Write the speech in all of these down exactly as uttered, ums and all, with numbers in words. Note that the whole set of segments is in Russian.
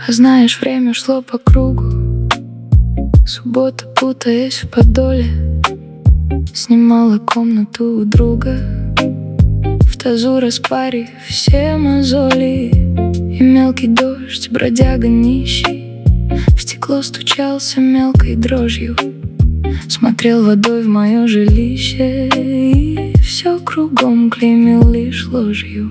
А знаешь, время шло по кругу. Суббота, путаясь в подоле, снимала комнату у друга. В тазу распарив все мозоли, и мелкий дождь, бродяга нищий, в стекло стучался мелкой дрожью, смотрел водой в мое жилище и все кругом клеймил лишь ложью.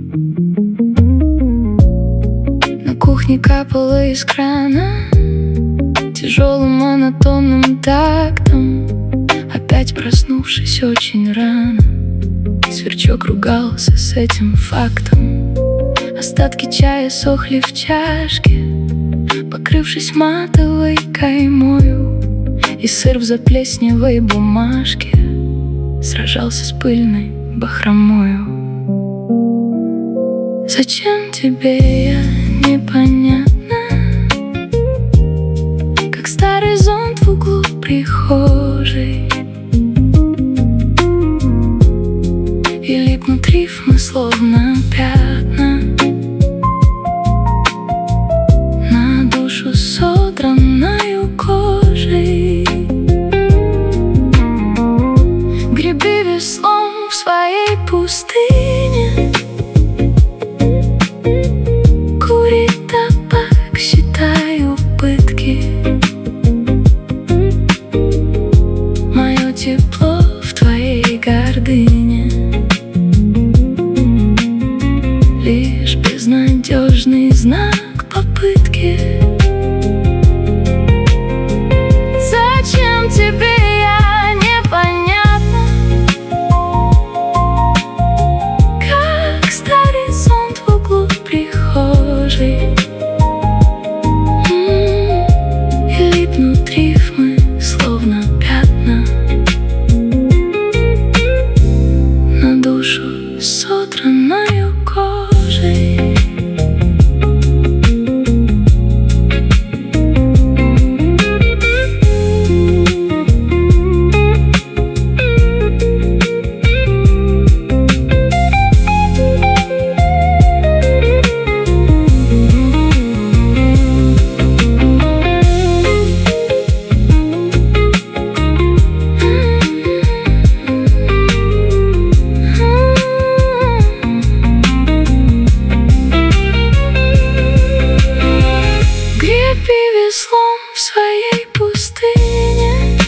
На кухне капало из крана тяжелым монотонным тактом. Опять проснувшись очень рано, сверчок ругался с этим фактом. Остатки чая сохли в чашке, покрывшись матовой каймою, и сыр в заплесневой бумажке сражался с пыльной бахромою. Зачем тебе я, непонятно, как старый зонт в углу прихожей, и липнут рифмы, словно пятна, на душу содранную кожей. Греби веслом в своей пустыне, кури табак, считай убытки. Мое тепло в твоей гордыне лишь безнадежный знак попытки. Зачем тебе я, непонятно, как старый зонт в углу прихожей, М-м, и липнут рифмы, словно пятна, на душу содранную кожей. Веслом в своей пустыне,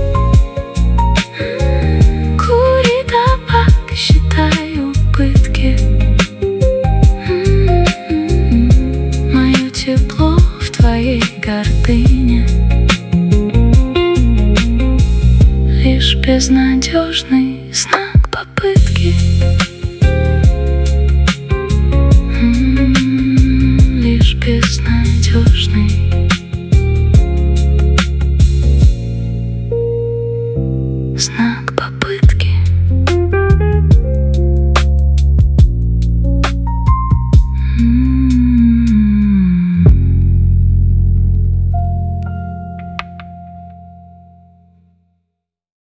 кури табак, считай убытки. Мое тепло в твоей гордыне лишь безнадежный знак попытки. Лишь безнадежный знак попытки.